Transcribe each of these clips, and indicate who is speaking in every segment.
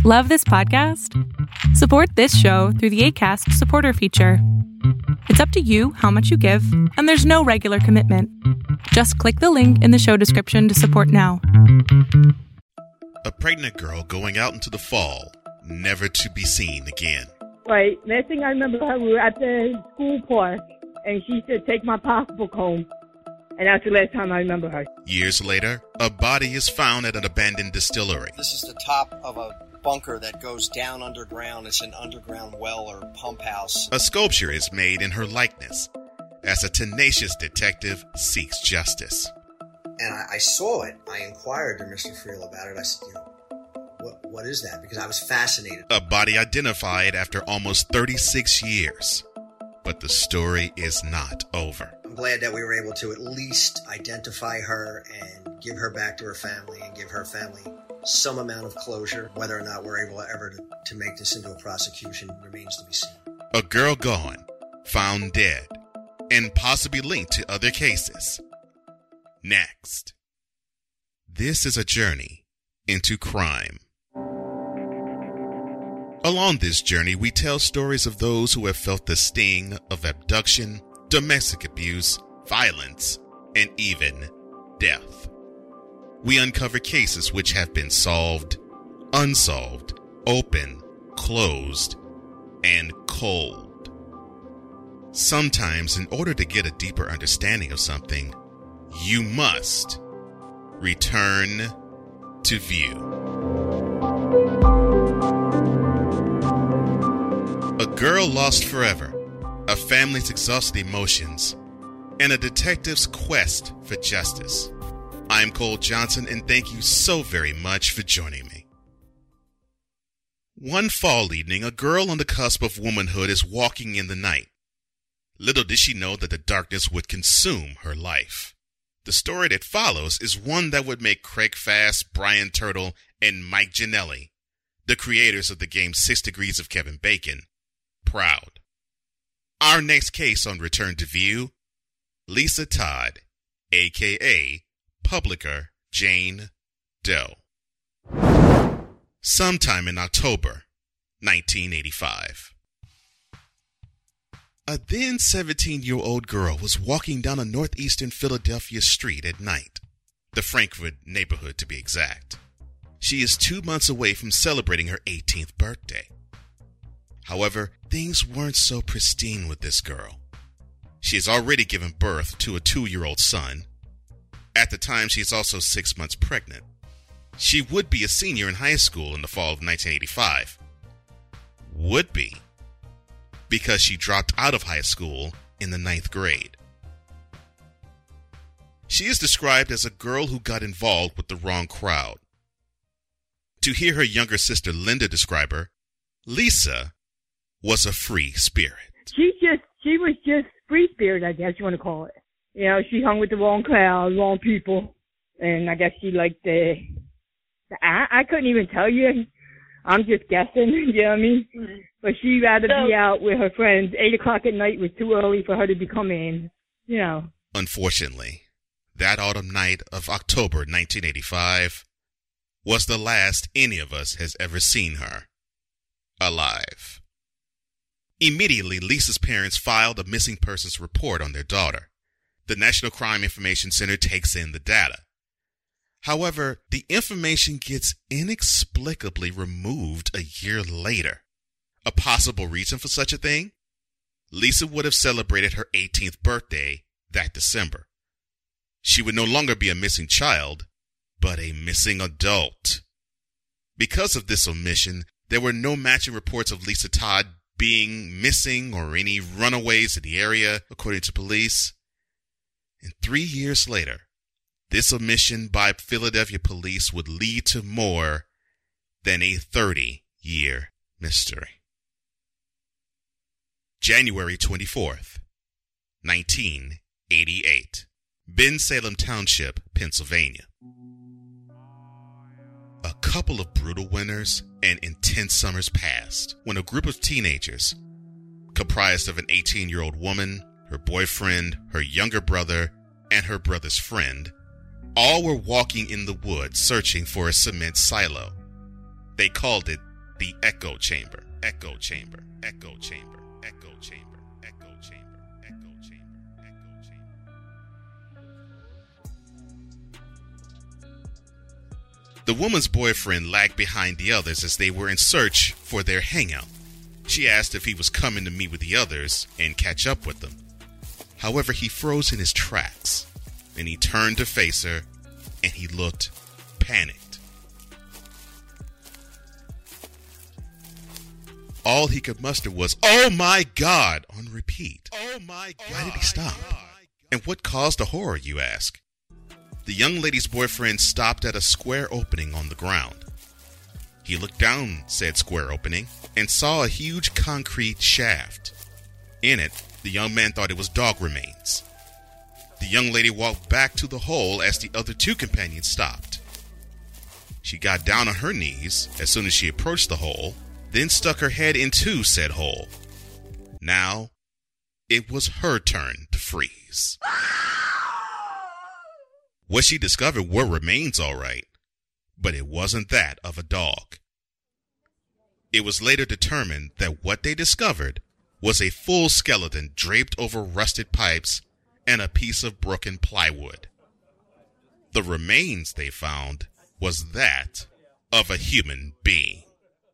Speaker 1: Love this podcast? Support this show through the Acast supporter feature. It's up to you how much you give, and there's no regular commitment. Just click the link in the show description to support now.
Speaker 2: A pregnant girl going out into the fall, never to be seen again.
Speaker 3: Right. Last thing I remember her, we were at the school park, and she said, "Take my pocketbook home." And that's the last time I remember her.
Speaker 2: Years later, a body is found at an abandoned distillery.
Speaker 4: This is the top of a bunker that goes down underground. It's an underground well or pump house.
Speaker 2: A sculpture is made in her likeness as a tenacious detective seeks justice.
Speaker 4: And I saw it. I inquired to Mr. Friel about it. I said, what is that? Because I was fascinated.
Speaker 2: A body identified after almost 36 years. But the story is not over.
Speaker 4: I'm glad that we were able to at least identify her and give her back to her family and give her family some amount of closure. Whether or not we're able ever to make this into a prosecution remains to be seen.
Speaker 2: A girl gone, found dead, and possibly linked to other cases. Next. This is a journey into crime. Along this journey, we tell stories of those who have felt the sting of abduction, domestic abuse, violence, and even death. We uncover cases which have been solved, unsolved, open, closed, and cold. Sometimes, in order to get a deeper understanding of something, you must return to view. A girl lost forever, a family's exhausted emotions, and a detective's quest for justice. I'm Cole Johnson, and thank you so very much for joining me. One fall evening, a girl on the cusp of womanhood is walking in the night. Little did she know that the darkness would consume her life. The story that follows is one that would make Craig Fast, Brian Turtle, and Mike Gianelli, the creators of the game 6 Degrees of Kevin Bacon, proud. Our next case on Return to View, Lisa Todd, a.k.a. Publicker Jane Doe. Sometime in October 1985. A then 17-year-old girl was walking down a northeastern Philadelphia street at night, the Frankford neighborhood to be exact. She is 2 months away from celebrating her 18th birthday. However, things weren't so pristine with this girl. She has already given birth to a 2-year-old son. At the time, she is also 6 months pregnant. She would be a senior in high school in the fall of 1985. Would be, because she dropped out of high school in the 9th grade. She is described as a girl who got involved with the wrong crowd. To hear her younger sister Linda describe her, Lisa was a free spirit.
Speaker 3: She was just free spirit, I guess you want to call it. You know, she hung with the wrong crowd, wrong people, and I guess she liked I couldn't even tell you. I'm just guessing, you know what I mean? Mm-hmm. But she'd rather be out with her friends. 8 o'clock at night was too early for her to be coming, you know.
Speaker 2: Unfortunately, that autumn night of October 1985 was the last any of us has ever seen her alive. Immediately, Lisa's parents filed a missing persons report on their daughter. The National Crime Information Center takes in the data. However, the information gets inexplicably removed a year later. A possible reason for such a thing? Lisa would have celebrated her 18th birthday that December. She would no longer be a missing child, but a missing adult. Because of this omission, there were no matching reports of Lisa Todd being missing or any runaways in the area, according to police. And 3 years later, this omission by Philadelphia police would lead to more than a 30-year mystery. January 24th, 1988. Bensalem Township, Pennsylvania. A couple of brutal winters and intense summers passed when a group of teenagers, comprised of an 18-year-old woman, her boyfriend, her younger brother, and her brother's friend, all were walking in the woods searching for a cement silo. They called it the echo chamber, echo chamber, echo chamber, echo chamber, echo chamber, echo chamber, echo chamber. The woman's boyfriend lagged behind the others as they were in search for their hangout. She asked if he was coming to meet with the others and catch up with them. However, he froze in his tracks. Then he turned to face her, and he looked panicked. All he could muster was, "Oh my God," on repeat. Oh my God. Why did he stop? And what caused the horror, you ask? The young lady's boyfriend stopped at a square opening on the ground. He looked down said square opening and saw a huge concrete shaft. In it, the young man thought it was dog remains. The young lady walked back to the hole as the other two companions stopped. She got down on her knees as soon as she approached the hole, then stuck her head into said hole. Now, it was her turn to freeze. What she discovered were remains, all right, but it wasn't that of a dog. It was later determined that what they discovered was a full skeleton draped over rusted pipes and a piece of broken plywood. The remains they found was that of a human being.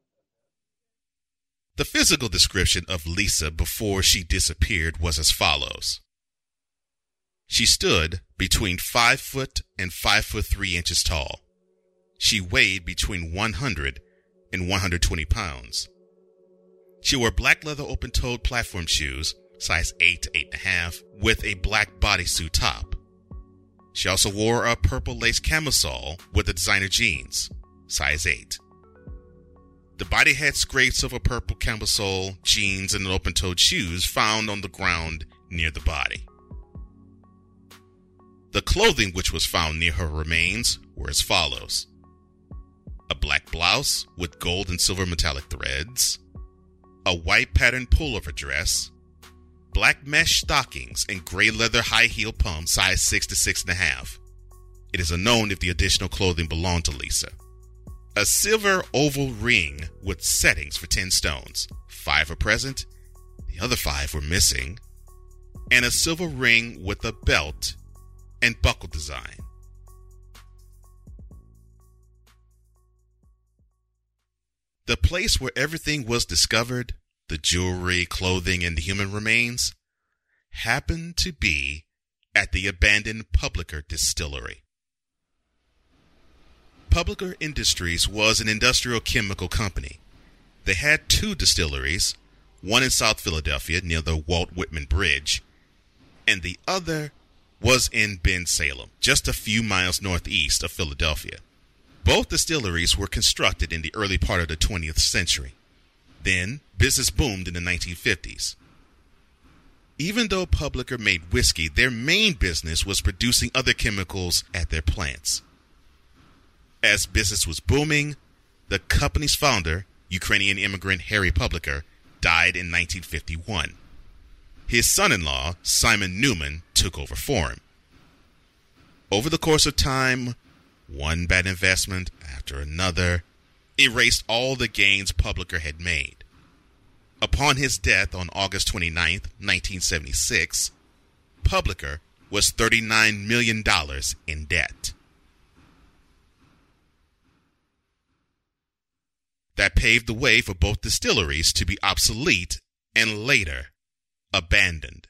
Speaker 2: The physical description of Lisa before she disappeared was as follows. She stood between 5 foot and 5 foot 3 inches tall. She weighed between 100 and 120 pounds. She wore black leather open-toed platform shoes, size 8 to 8.5, with a black bodysuit top. She also wore a purple lace camisole with the designer jeans, size 8. The body had scrapes of a purple camisole, jeans, and open-toed shoes found on the ground near the body. The clothing which was found near her remains were as follows. A black blouse with gold and silver metallic threads, a white patterned pullover dress, black mesh stockings, and gray leather high heel pumps size 6 to 6.5. It is unknown if the additional clothing belonged to Lisa. A silver oval ring with settings for 10 stones. 5 were present, the other 5 were missing, and a silver ring with a belt and buckle design. The place where everything was discovered, the jewelry, clothing, and the human remains, happened to be at the abandoned Publicker Distillery. Publicker Industries was an industrial chemical company. They had 2 distilleries, one in South Philadelphia near the Walt Whitman Bridge, and the other was in Bensalem, just a few miles northeast of Philadelphia. Both distilleries were constructed in the early part of the 20th century. Then, business boomed in the 1950s. Even though Publicker made whiskey, their main business was producing other chemicals at their plants. As business was booming, the company's founder, Ukrainian immigrant Harry Publicker, died in 1951. His son-in-law, Simon Newman, took over for him. Over the course of time, one bad investment after another erased all the gains Publicker had made. Upon his death on August 29, 1976, Publicker was $39 million in debt. That paved the way for both distilleries to be obsolete and later abandoned.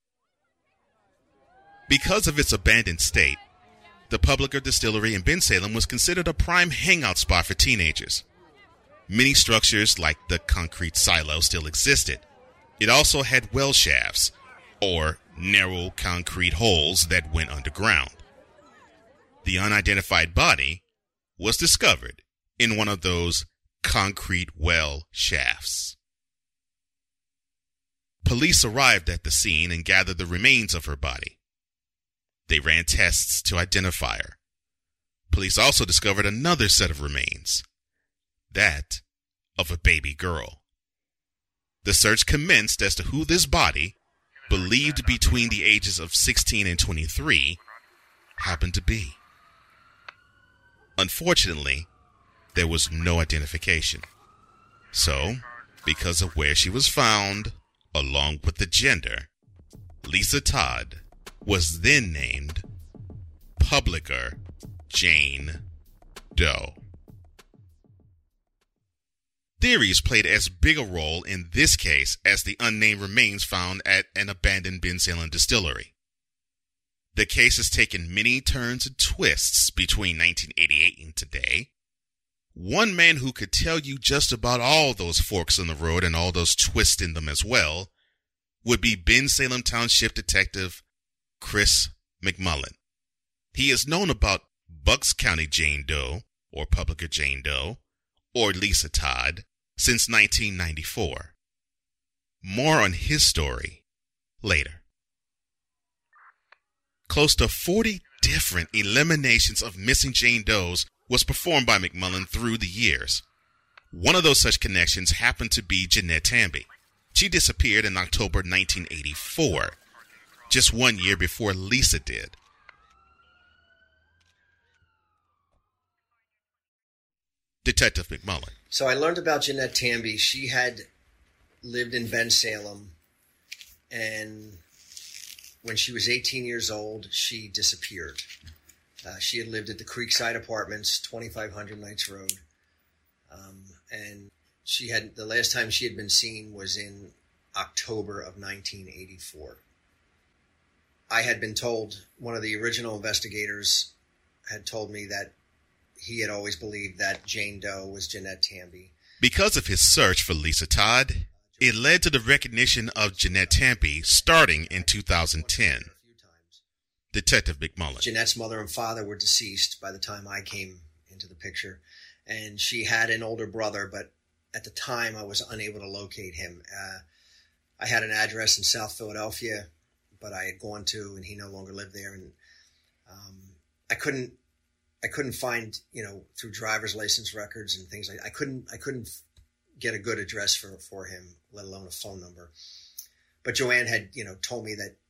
Speaker 2: Because of its abandoned state, the Publicker Distillery in Bensalem was considered a prime hangout spot for teenagers. Many structures like the concrete silo still existed. It also had well shafts, or narrow concrete holes that went underground. The unidentified body was discovered in one of those concrete well shafts. Police arrived at the scene and gathered the remains of her body. They ran tests to identify her. Police also discovered another set of remains, that of a baby girl. The search commenced as to who this body, believed between the ages of 16 and 23, happened to be. Unfortunately, there was no identification. So, because of where she was found, along with the gender, Lisa Todd was then named Publicker Jane Doe. Theories played as big a role in this case as the unnamed remains found at an abandoned Bensalem distillery. The case has taken many turns and twists between 1988 and today. One man who could tell you just about all those forks in the road and all those twists in them as well would be Bensalem Township Detective Chris McMullen. He is known about Bucks County Jane Doe, or Publicker Jane Doe, or Lisa Todd, since 1994. More on his story later. Close to 40 different eliminations of missing Jane Does was performed by McMullen through the years. One of those such connections happened to be Jeanette Tamby. She disappeared in October 1984, just 1 year before Lisa did. Detective McMullen.
Speaker 4: So I learned about Jeanette Tamby. She had lived in Bensalem, and when she was 18 years old, she disappeared. She had lived at the Creekside Apartments, 2500 Knights Road, and the last time she had been seen was in October of 1984. I had been told, one of the original investigators had told me that he had always believed that Jane Doe was Jeanette Tamby.
Speaker 2: Because of his search for Lisa Todd, it led to the recognition of Jeanette Tamby starting in 2010. Detective McMullen.
Speaker 4: Jeanette's mother and father were deceased by the time I came into the picture, and she had an older brother, but at the time I was unable to locate him. I had an address in South Philadelphia, but I had gone to, and he no longer lived there, and I couldn't find, through driver's license records and things like that. I couldn't get a good address for him, let alone a phone number. But Joanne had, told me that,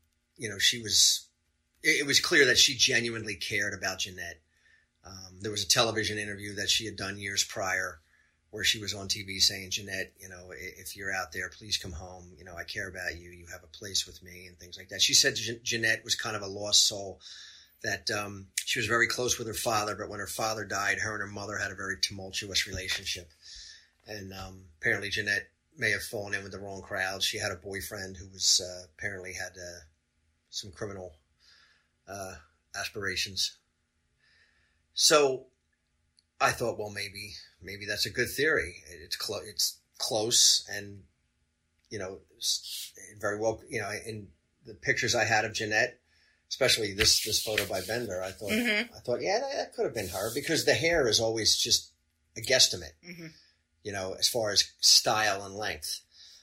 Speaker 4: it was clear that she genuinely cared about Jeanette. There was a television interview that she had done years prior where she was on TV saying, Jeanette, if you're out there, please come home. I care about you. You have a place with me and things like that. She said Jeanette was kind of a lost soul, that she was very close with her father, but when her father died, her and her mother had a very tumultuous relationship. And apparently Jeanette may have fallen in with the wrong crowd. She had a boyfriend who was apparently had some criminal aspirations. So I thought, well, maybe that's a good theory. It's close, and very well. In the pictures I had of Jeanette, especially this photo by Bender, I thought, yeah, that could have been her, because the hair is always just a guesstimate, as far as style and length.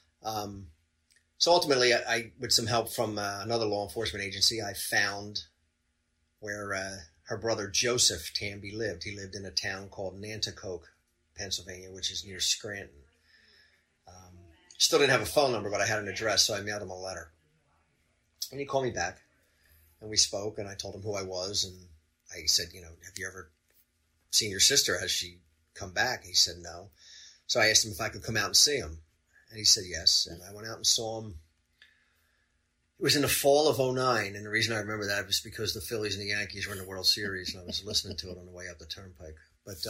Speaker 4: So ultimately, I with some help from another law enforcement agency, I found where her brother Joseph Tamby lived. He lived in a town called Nanticoke, Pennsylvania, which is near Scranton. Still didn't have a phone number, but I had an address, so I mailed him a letter. And he called me back, and we spoke, and I told him who I was, and I said, have you ever seen your sister? Has she come back? He said no. So I asked him if I could come out and see him, and he said yes, and I went out and saw him. It was in the fall of 2009, and the reason I remember that was because the Phillies and the Yankees were in the World Series, and I was listening to it on the way up the turnpike. But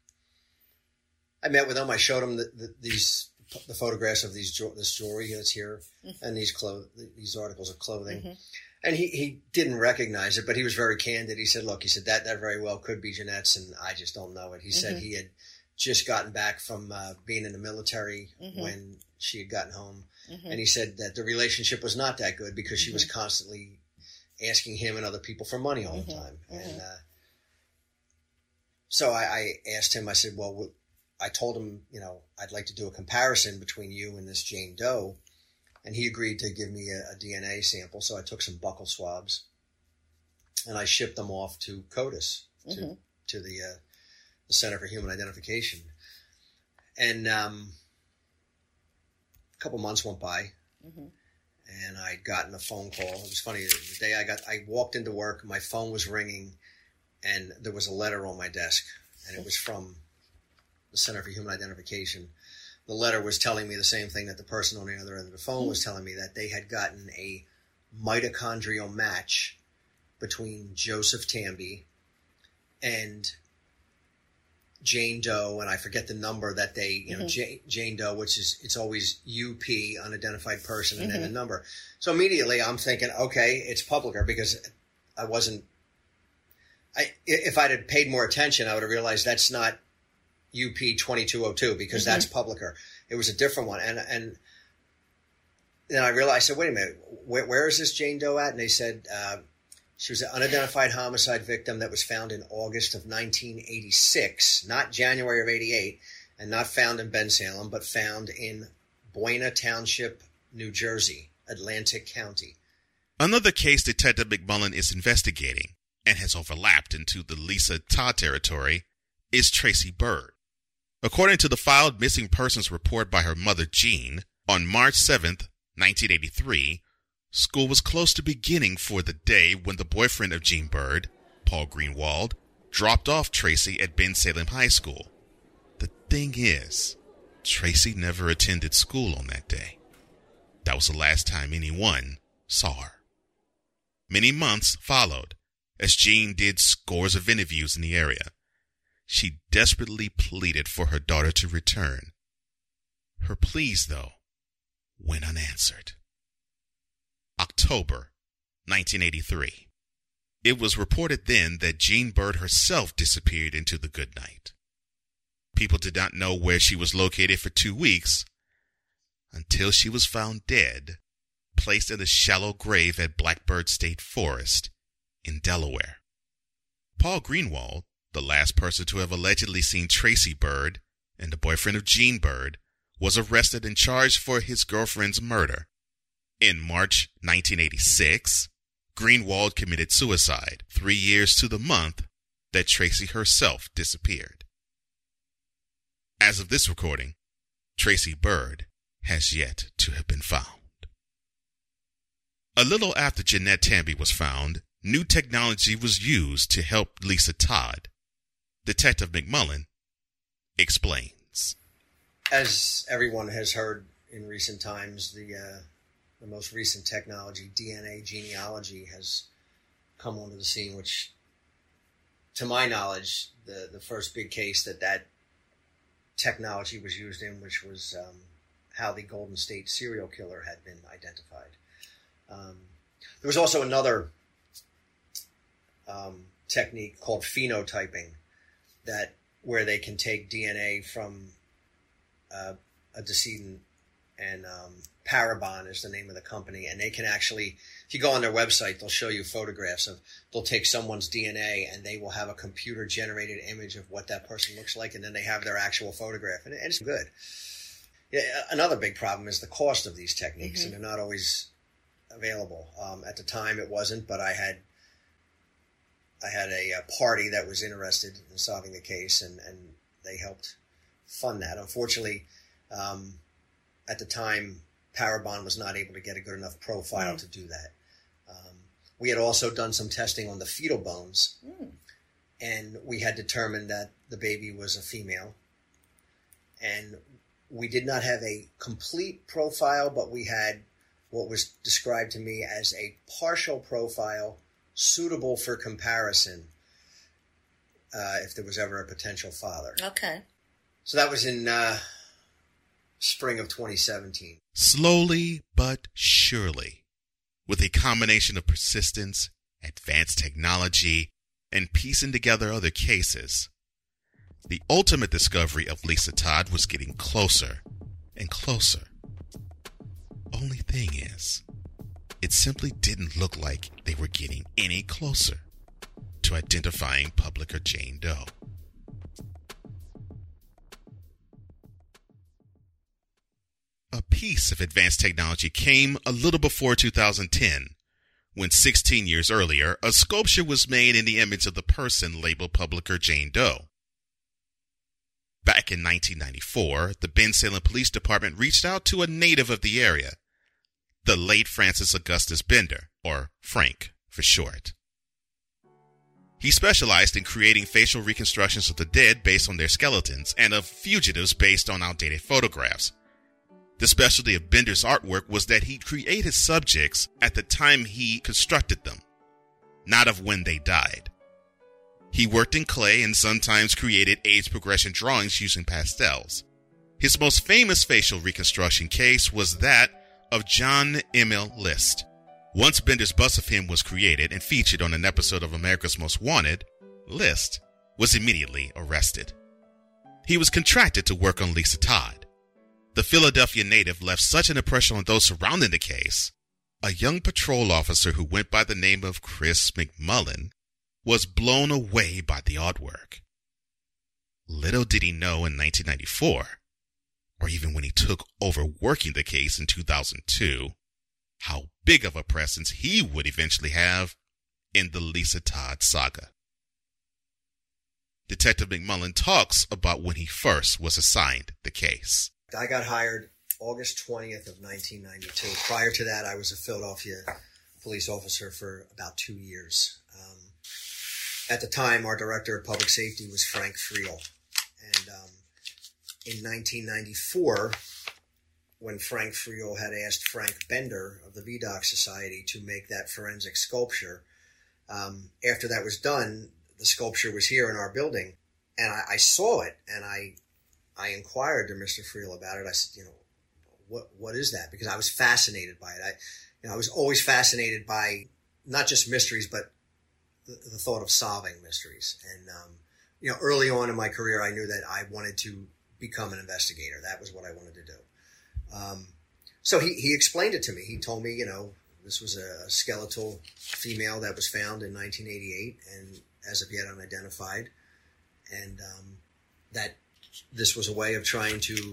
Speaker 4: I met with him. I showed him the photographs of this jewelry that's here, and these articles of clothing. And he didn't recognize it, but he was very candid. He said, look, that very well could be Jeanette's, and I just don't know it. He said he had just gotten back from being in the military when she had gotten home. And he said that the relationship was not that good because she was constantly asking him and other people for money all the time. And so I asked him, I said, well, I told him, I'd like to do a comparison between you and this Jane Doe. And he agreed to give me a DNA sample. So I took some buccal swabs and I shipped them off to CODIS, to the Center for Human Identification. And a couple months went by, and I'd gotten a phone call. It was funny. The day I walked into work, my phone was ringing, and there was a letter on my desk, and it was from the Center for Human Identification. The letter was telling me the same thing that the person on the other end of the phone was telling me, that they had gotten a mitochondrial match between Joseph Tamby and Jane Doe, and I forget the number that they, Jane Doe, which is, it's always UP, unidentified person, and then a number. So immediately I'm thinking, okay, it's Publicker, because if I'd had paid more attention, I would have realized that's not UP 2202, because that's Publicker. It was a different one. And then I realized, I said, wait a minute, where is this Jane Doe at? And they said, she was an unidentified homicide victim that was found in August of 1986, not January of 88, and not found in Bensalem, but found in Buena Township, New Jersey, Atlantic County.
Speaker 2: Another case Detective McMullen is investigating, and has overlapped into the Lisa Todd territory, is Tracy Byrd. According to the filed missing persons report by her mother, Jean, on March 7th, 1983, school was close to beginning for the day when the boyfriend of Jean Byrd, Paul Greenwald, dropped off Tracy at Bensalem High School. The thing is, Tracy never attended school on that day. That was the last time anyone saw her. Many months followed, as Jean did scores of interviews in the area. She desperately pleaded for her daughter to return. Her pleas, though, went unanswered. October 1983. It was reported then that Jean Byrd herself disappeared into the good night. People did not know where she was located for 2 weeks until she was found dead, placed in a shallow grave at Blackbird State Forest in Delaware. Paul Greenwald, the last person to have allegedly seen Tracy Byrd and the boyfriend of Jean Byrd, was arrested and charged for his girlfriend's murder. In March 1986, Greenwald committed suicide 3 years to the month that Tracy herself disappeared. As of this recording, Tracy Byrd has yet to have been found. A little after Jeanette Tamby was found, new technology was used to help Lisa Todd. Detective McMullen explains.
Speaker 4: As everyone has heard in recent times, the most recent technology, DNA genealogy, has come onto the scene, which, to my knowledge, the first big case that technology was used in, which was how the Golden State serial killer had been identified. There was also another technique called phenotyping, where they can take DNA from a decedent, and Parabon is the name of the company, and they can actually, if you go on their website, they'll show you photographs they'll take someone's DNA and they will have a computer generated image of what that person looks like, and then they have their actual photograph, and it's good. Yeah, another big problem is the cost of these techniques, and they're not always available. At the time it wasn't, but I had a party that was interested in solving the case, and they helped fund that. Unfortunately, at the time, Parabon was not able to get a good enough profile to do that. We had also done some testing on the fetal bones, and we had determined that the baby was a female. And we did not have a complete profile, but we had what was described to me as a partial profile suitable for comparison if there was ever a potential father.
Speaker 5: Okay.
Speaker 4: So that was in spring of 2017.
Speaker 2: Slowly but surely, with a combination of persistence, advanced technology, and piecing together other cases, the ultimate discovery of Lisa Todd was getting closer and closer. Only thing is, it simply didn't look like they were getting any closer to identifying Publicker Jane Doe. A piece of advanced technology came a little before 2010, when 16 years earlier, a sculpture was made in the image of the person labeled Publicker Jane Doe. Back in 1994, the Bensalem Police Department reached out to a native of the area, the late Francis Augustus Bender, or Frank for short. He specialized in creating facial reconstructions of the dead based on their skeletons and of fugitives based on outdated photographs. The specialty of Bender's artwork was that he created subjects at the time he constructed them, not of when they died. He worked in clay and sometimes created age progression drawings using pastels. His most famous facial reconstruction case was that of John Emil List. Once Bender's bust of him was created and featured on an episode of America's Most Wanted, List was immediately arrested. He was contracted to work on Lisa Todd. The Philadelphia native left such an impression on those surrounding the case. A young patrol officer who went by the name of Chris McMullen was blown away by the artwork. Little did he know in 1994, or even when he took over working the case in 2002, how big of a presence he would eventually have in the Lisa Todd saga. Detective McMullen talks about when he first was assigned the case.
Speaker 4: I got hired August 20th of 1992. Prior to that, I was a Philadelphia police officer for about 2 years. At the time, our director of public safety was Frank Friel. And in 1994, when Frank Friel had asked Frank Bender of the VDOC Society to make that forensic sculpture, after that was done, the sculpture was here in our building. And I saw it, and I inquired to Mr. Friel about it. I said, what is that? Because I was fascinated by it. I was always fascinated by not just mysteries, but the thought of solving mysteries. And, early on in my career, I knew that I wanted to become an investigator. That was what I wanted to do. So he explained it to me. He told me, this was a skeletal female that was found in 1988 and as of yet unidentified. And that this was a way of trying to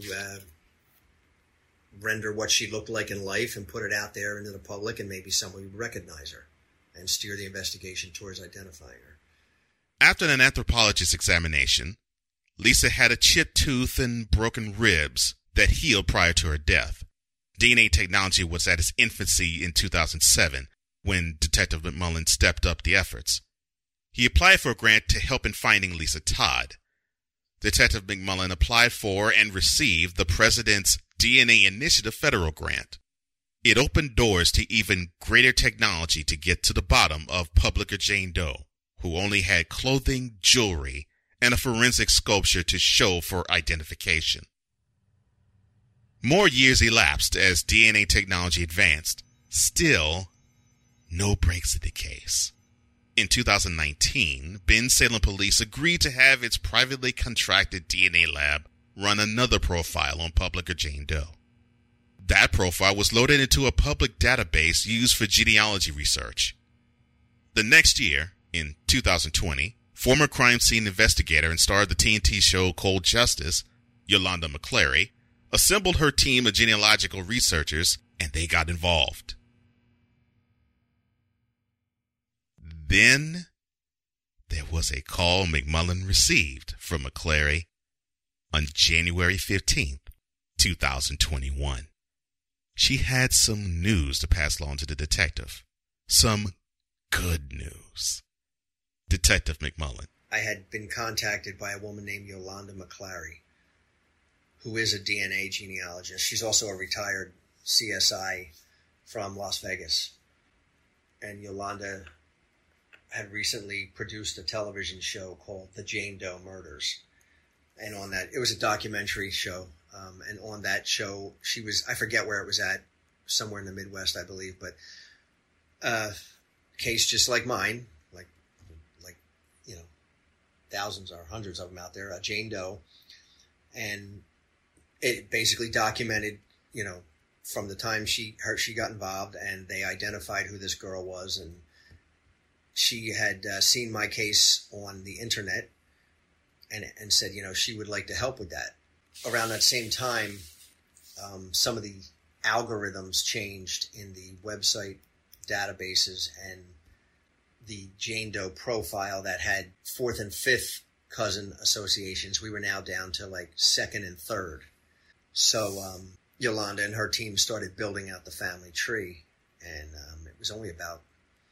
Speaker 4: render what she looked like in life and put it out there into the public, and maybe someone would recognize her and steer the investigation towards identifying her.
Speaker 2: After an anthropologist's examination, Lisa had a chipped tooth and broken ribs that healed prior to her death. DNA technology was at its infancy in 2007 when Detective McMullen stepped up the efforts. He applied for a grant to help in finding Lisa Todd. Detective McMullen applied for and received the President's DNA Initiative federal grant. It opened doors to even greater technology to get to the bottom of Publica Jane Doe, who only had clothing, jewelry, and a forensic sculpture to show for identification. More years elapsed as DNA technology advanced. Still, no breaks in the case. In 2019, Bensalem Police agreed to have its privately contracted DNA lab run another profile on Publica Jane Doe. That profile was loaded into a public database used for genealogy research. The next year, in 2020, former crime scene investigator and star of the TNT show Cold Justice, Yolanda McClary, assembled her team of genealogical researchers, and they got involved. Then there was a call McMullen received from McClary on January 15th, 2021. She had some news to pass along to the detective. Some good news. Detective McMullen.
Speaker 4: I had been contacted by a woman named Yolanda McClary, who is a DNA genealogist. She's also a retired CSI from Las Vegas. And Yolanda had recently produced a television show called The Jane Doe Murders. And on that, it was a documentary show. And on that show, she was, I forget where it was at, somewhere in the Midwest, I believe, but case just like mine, like thousands or hundreds of them out there, Jane Doe. And it basically documented, from the time she got involved, and they identified who this girl was. And she had seen my case on the internet and said, she would like to help with that. Around that same time, some of the algorithms changed in the website databases, and the Jane Doe profile that had fourth and fifth cousin associations, we were now down to like second and third. So Yolanda and her team started building out the family tree, and it was only about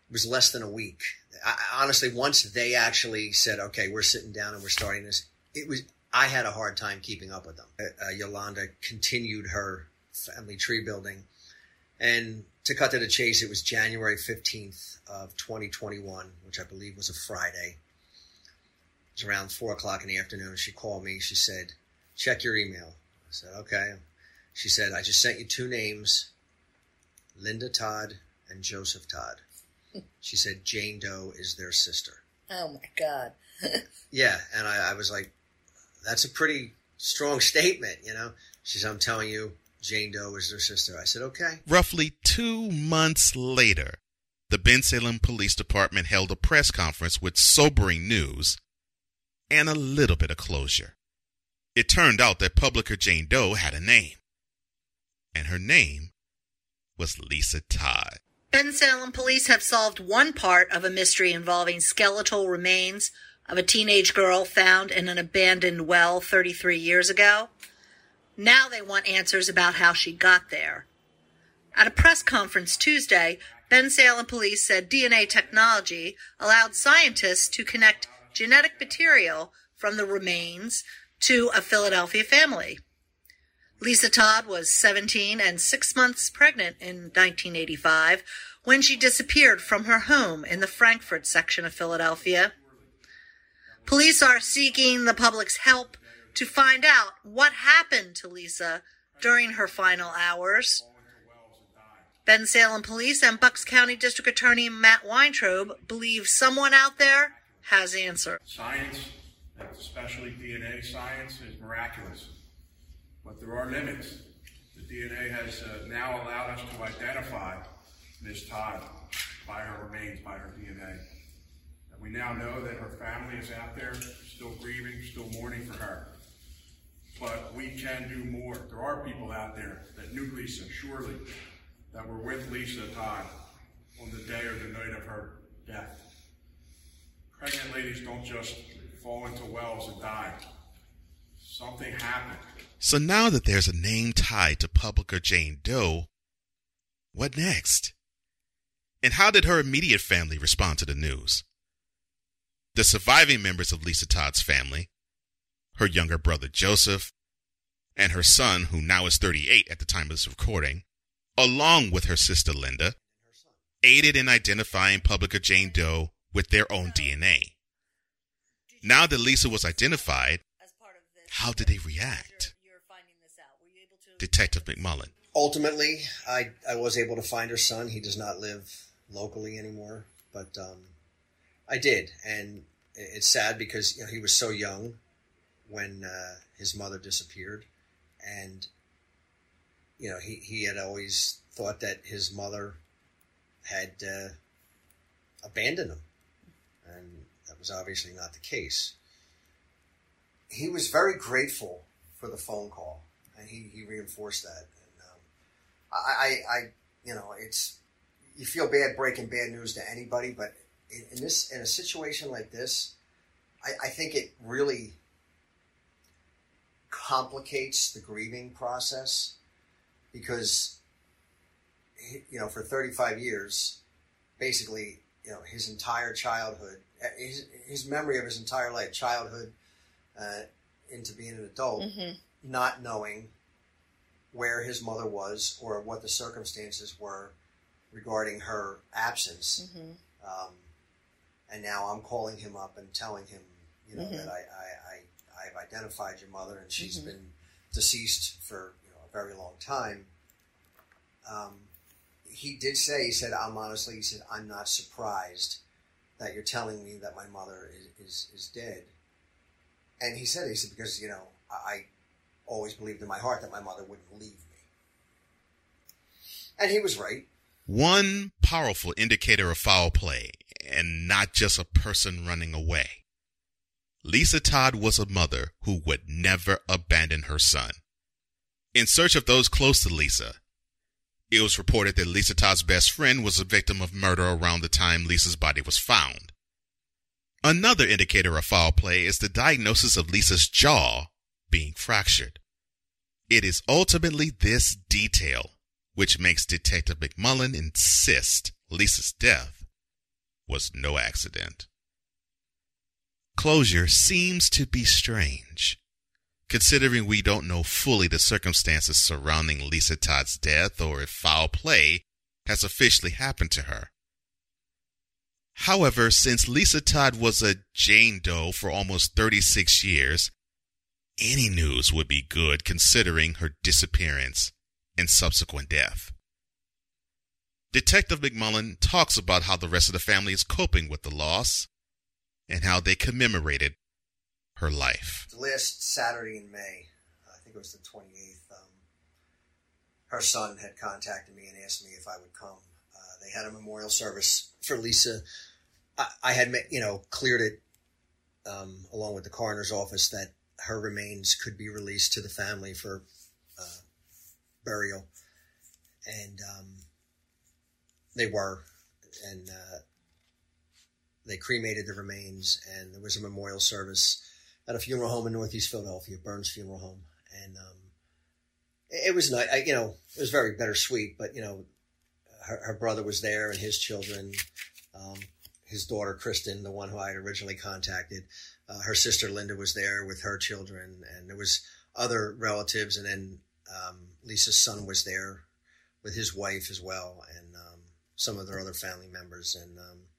Speaker 4: was less than a week. Honestly, once they actually said, okay, we're sitting down and we're starting this, I had a hard time keeping up with them. Yolanda continued her family tree building. And to cut to the chase, it was January 15th of 2021, which I believe was a Friday. It was around 4 o'clock in the afternoon. She called me. She said, check your email. I said, okay. She said, I just sent you 2 names, Linda Todd and Joseph Todd. She said, Jane Doe is their sister.
Speaker 5: Oh, my God.
Speaker 4: Yeah, and I was like, that's a pretty strong statement, you know. She said, I'm telling you, Jane Doe is their sister. I said, okay.
Speaker 2: Roughly 2 months later, the Bensalem Police Department held a press conference with sobering news and a little bit of closure. It turned out that publisher Jane Doe had a name, and her name was Lisa Todd.
Speaker 5: Bensalem police have solved one part of a mystery involving skeletal remains of a teenage girl found in an abandoned well 33 years ago. Now they want answers about how she got there. At a press conference Tuesday, Bensalem police said DNA technology allowed scientists to connect genetic material from the remains to a Philadelphia family. Lisa Todd was 17 and 6 months pregnant in 1985 when she disappeared from her home in the Frankfort section of Philadelphia. Police are seeking the public's help to find out what happened to Lisa during her final hours. Bensalem Police and Bucks County District Attorney Matt Weintraub believe someone out there has answers.
Speaker 6: Science, especially DNA science, is miraculous. But there are limits. The DNA has now allowed us to identify Ms. Todd by her remains, by her DNA. And we now know that her family is out there still grieving, still mourning for her. But we can do more. There are people out there that knew Lisa, surely, that were with Lisa Todd on the day or the night of her death. Pregnant ladies don't just fall into wells and die. Something happened.
Speaker 2: So now that there's a name tied to publisher Jane Doe, what next? And how did her immediate family respond to the news? The surviving members of Lisa Todd's family, her younger brother Joseph, and her son, who now is 38 at the time of this recording, along with her sister Linda, aided in identifying publisher Jane Doe with their own DNA. Now that Lisa was identified, how did they react? Detective McMullen.
Speaker 4: Ultimately, I was able to find her son. He does not live locally anymore, but I did. And it's sad because he was so young when his mother disappeared. And, he had always thought that his mother had abandoned him. And that was obviously not the case. He was very grateful for the phone call, and he reinforced that. And it's, you feel bad breaking bad news to anybody, but in a situation like this, I think it really complicates the grieving process because, for 35 years, basically, his entire childhood, his memory of his entire life, childhood into being an adult, not knowing where his mother was or what the circumstances were regarding her absence. And now I'm calling him up and telling him, that I've identified your mother and she's been deceased for a very long time. He did say, he said, I'm not surprised that you're telling me that my mother is dead. And he said, because, I always believed in my heart that my mother wouldn't leave me. And he was right.
Speaker 2: One powerful indicator of foul play, and not just a person running away. Lisa Todd was a mother who would never abandon her son. In search of those close to Lisa, it was reported that Lisa Todd's best friend was a victim of murder around the time Lisa's body was found. Another indicator of foul play is the diagnosis of Lisa's jaw being fractured. It is ultimately this detail which makes Detective McMullen insist Lisa's death was no accident. Closure seems to be strange, considering we don't know fully the circumstances surrounding Lisa Todd's death or if foul play has officially happened to her. However, since Lisa Todd was a Jane Doe for almost 36 years, any news would be good considering her disappearance and subsequent death. Detective McMullen talks about how the rest of the family is coping with the loss and how they commemorated her life.
Speaker 4: The last Saturday in May, I think it was the 28th, her son had contacted me and asked me if I would come. They had a memorial service for Lisa. I had, cleared it along with the coroner's office that her remains could be released to the family for burial. And they were. And they cremated the remains, and there was a memorial service at a funeral home in Northeast Philadelphia, Burns Funeral Home. And it was nice. It was very bittersweet, but, her brother was there and his children, his daughter, Kristen, the one who I had originally contacted. Her sister, Linda, was there with her children, and there was other relatives. And then Lisa's son was there with his wife as well, and some of their other family members. And,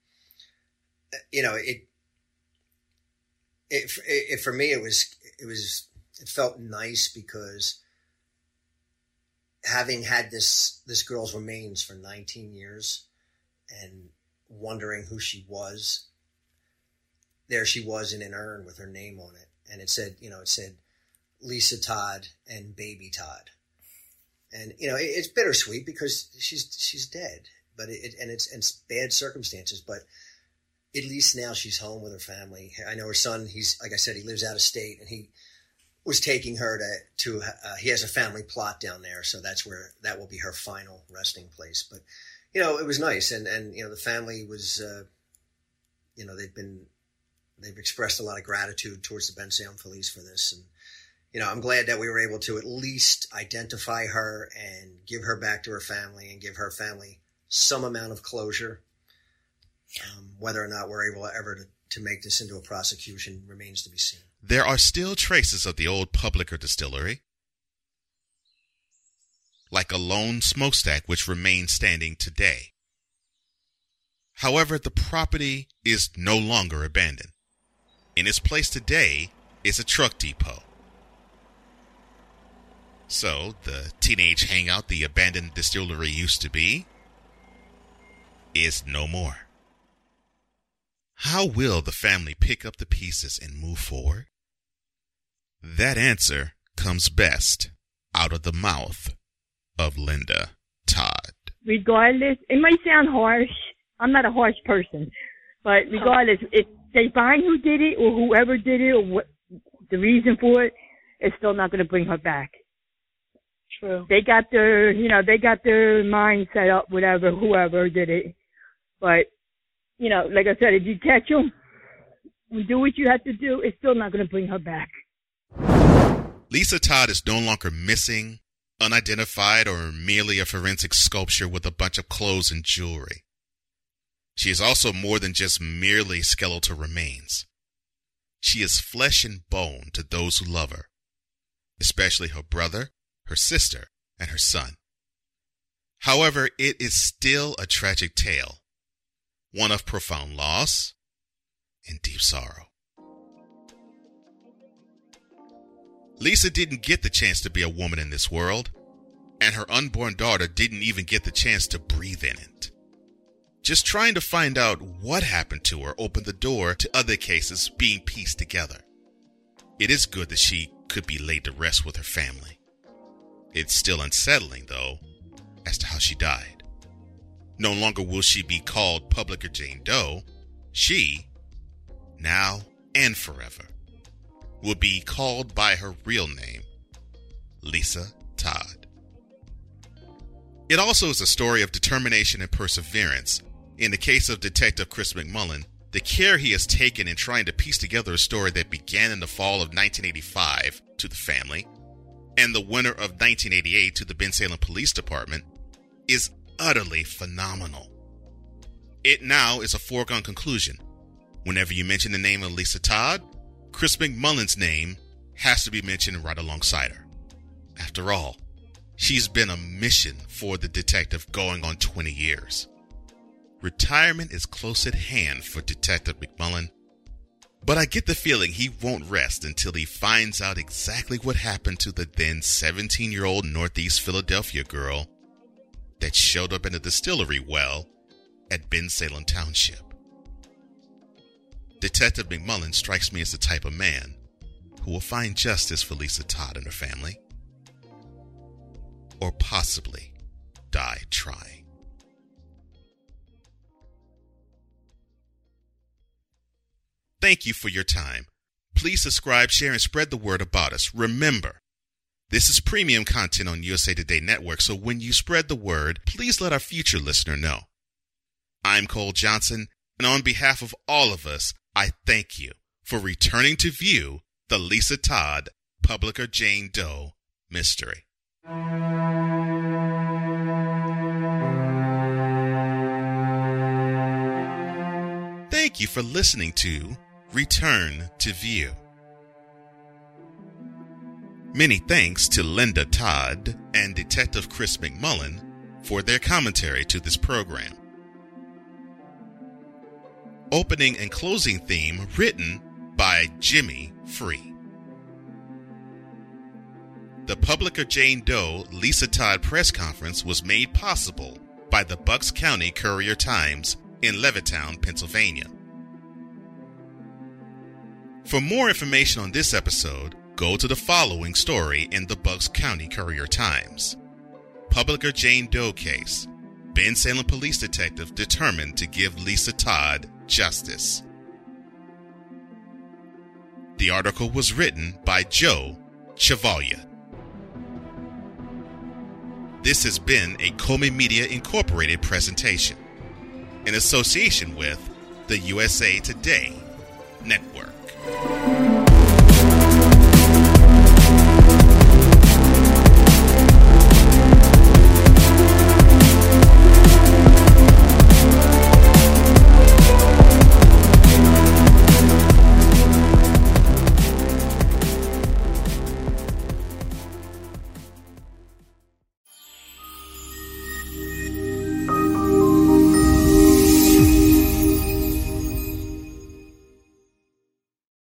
Speaker 4: for me, it felt nice because having had this girl's remains for 19 years and wondering who she was, there she was in an urn with her name on it. And it said Lisa Todd and baby Todd. And, it's bittersweet because she's dead, but it's bad circumstances, but at least now she's home with her family. I know her son, like I said, he lives out of state, and he was taking her to he has a family plot down there. So that will be her final resting place. But, it was nice. And the family was, they've expressed a lot of gratitude towards the Bensalem Police for this. And, I'm glad that we were able to at least identify her and give her back to her family and give her family some amount of closure. Whether or not we're able ever to make this into a prosecution remains to be seen.
Speaker 2: There are still traces of the old pub liquor distillery, like a lone smokestack which remains standing today. However, the property is no longer abandoned. In its place today is a truck depot. So, the teenage hangout the abandoned distillery used to be is no more. How will the family pick up the pieces and move forward? That answer comes best out of the mouth of Linda Todd.
Speaker 3: Regardless, it might sound harsh. I'm not a harsh person. But regardless, if they find who did it or whoever did it or what the reason for it, it's still not going to bring her back.
Speaker 7: True.
Speaker 3: They got their mind set up, whoever did it. But, like I said, if you catch them and do what you have to do, it's still not going to bring her back.
Speaker 2: Lisa Todd is no longer missing, unidentified, or merely a forensic sculpture with a bunch of clothes and jewelry. She is also more than just merely skeletal remains. She is flesh and bone to those who love her, especially her brother, her sister, and her son. However, it is still a tragic tale, one of profound loss and deep sorrow. Lisa didn't get the chance to be a woman in this world, and her unborn daughter didn't even get the chance to breathe in it. Just trying to find out what happened to her opened the door to other cases being pieced together. It is good that she could be laid to rest with her family. It's still unsettling, though, as to how she died. No longer will she be called Public or Jane Doe. She, now and forever, will be called by her real name, Lisa Todd. It also is a story of determination and perseverance. In the case of Detective Chris McMullen, the care he has taken in trying to piece together a story that began in the fall of 1985 to the family and the winter of 1988 to the Bensalem Police Department is utterly phenomenal. It now is a foregone conclusion. Whenever you mention the name of Lisa Todd, Chris McMullen's name has to be mentioned right alongside her. After all, she's been a mission for the detective going on 20 years. Retirement is close at hand for Detective McMullen, but I get the feeling he won't rest until he finds out exactly what happened to the then 17-year-old Northeast Philadelphia girl that showed up in the distillery well at Bensalem Township. Detective McMullen strikes me as the type of man who will find justice for Lisa Todd and her family, or possibly die trying. Thank you for your time. Please subscribe, share, and spread the word about us. Remember, this is premium content on USA Today Network, so when you spread the word, please let our future listener know. I'm Cole Johnson, and on behalf of all of us, I thank you for returning to view the Lisa Todd, Publicker Jane Doe mystery. Thank you for listening to Return to View. Many thanks to Linda Todd and Detective Chris McMullen for their commentary to this program. Opening and closing theme written by Jimmy Free. The Publicker Jane Doe Lisa Todd press conference was made possible by the Bucks County Courier-Times in Levittown, Pennsylvania. For more information on this episode, go to the following story in the Bucks County Courier-Times. Publicker Jane Doe case. Bensalem police detective determined to give Lisa Todd justice. The article was written by Joe Chevalier. This has been a Comey Media Incorporated presentation in association with the USA Today Network.